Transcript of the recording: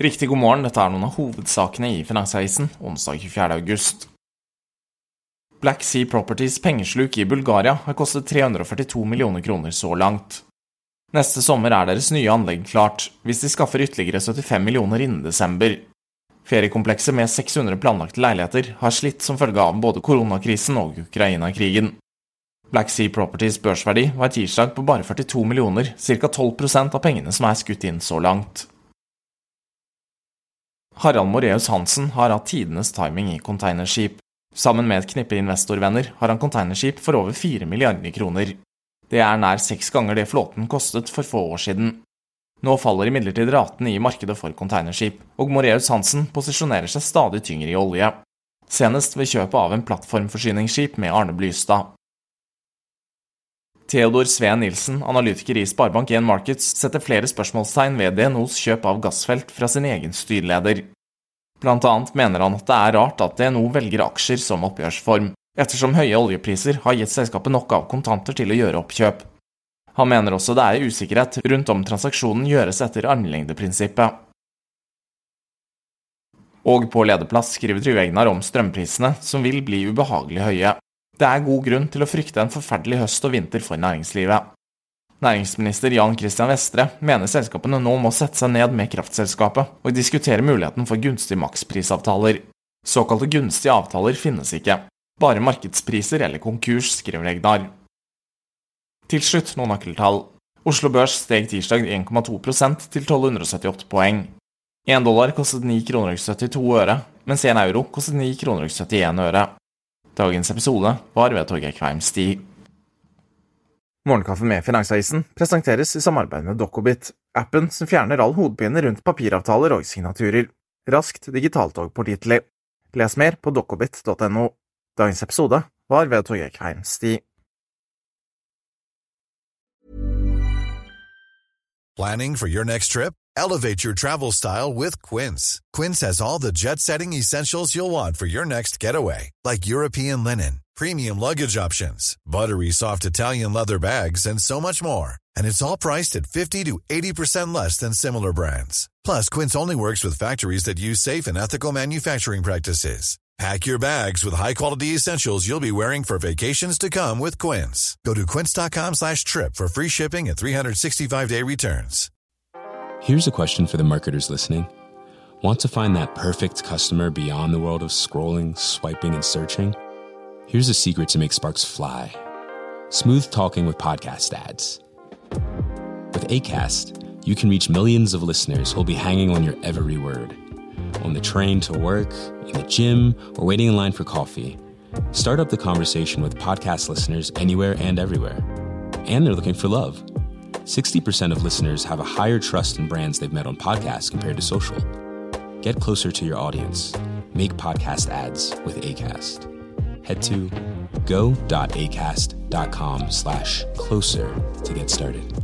Riktig god morgen, dette noen av hovedsakene i Finansavisen, onsdag 24. august. Black Sea Properties pengesluk i Bulgaria har kostet 342 millioner kroner så langt. Neste sommer deres nye anlegg klart, hvis de skaffer ytterligere 75 millioner innen desember. Feriekomplekset med 600 planlagte leiligheter har slitt som følge av både koronakrisen og Ukraina-krigen. Black Sea Properties børsverdi var tirsdag på bare 42 millioner, ca. 12% av pengene som skutt inn så langt. Harald Moraeus Hansen har hatt tidenes timing i containerskip. Sammen med et knippe investorvenner har han containerskip for over 4 milliarder kroner. Det nær 6 ganger det flåten kostet for få år siden. Nå faller imidlertid ratene i markedet for containerskip, og Moraeus Hansen posisjonerer seg stadig tyngre i olje. Senest ved kjøpet av en plattformforsyningsskip med Arne Blystad. Theodor Sveen Nilsen, analytiker i Sparebank1 Markets, setter flere spørsmålstegn ved DNOs kjøp av gassfelt fra sin egen styreleder. Blant annet mener han at det rart at DNO velger aksjer som oppgjørsform, ettersom høye oljepriser har gitt selskapet nok av kontanter til å gjøre oppkjøp. Han mener også det usikkerhet rundt om transaksjonen gjøres etter armlengdeprinsippet. Og på lederplass skriver Trygve Egnar om strømprisene, som vil bli ubehagelig høye. Det god grunn til å frykte en forferdelig høst og vinter for næringslivet. Næringsminister Jan Christian Vestre mener selskapene nå må sette seg ned med kraftselskapet og diskutere muligheten for gunstige maksprisavtaler. Såkalte gunstige avtaler finnes ikke. Bare markedspriser eller konkurs, skriver Egnar. Til slutt noen nøkkeltall. Oslo Børs steg tirsdag 1,2% til 1278 poeng. $1 kostet 9 kroner og 72 øre, mens €1 kostet 9 kroner og 71 øre. Dagens episode var ved Torgeir Kveim Stig. Morgenkaffe med Finansavisen presenteres i samarbeid med Dokobit, appen som fjerner all hodepine rundt papiravtaler og signaturer. Raskt, digitalt og pålitelig. Les mer på dokobit.no. Dagens episode var ved Torgeir Kveim Stig. Planning for your next trip? Elevate your travel style with Quince. Quince has all the jet-setting essentials you'll want for your next getaway, like European linen, premium luggage options, buttery soft Italian leather bags, and so much more. And it's all priced at 50 to 80% less than similar brands. Plus, Quince only works with factories that use safe and ethical manufacturing practices. Pack your bags with high-quality essentials you'll be wearing for vacations to come with Quince. Go to quince.com/trip for free shipping and 365-day returns. Here's a question for the marketers listening. Want to find that perfect customer beyond the world of scrolling, swiping, and searching? Here's a secret to make sparks fly. Smooth talking with podcast ads. With Acast, you can reach millions of listeners who'll be hanging on your every word. On the train to work, in the gym, or waiting in line for coffee. Start up the conversation with podcast listeners anywhere and everywhere. And they're looking for love. 60% of listeners have a higher trust in brands they've met on podcasts compared to social. Get closer to your audience. Make podcast ads with Acast. Head to go.acast.com/closer to get started.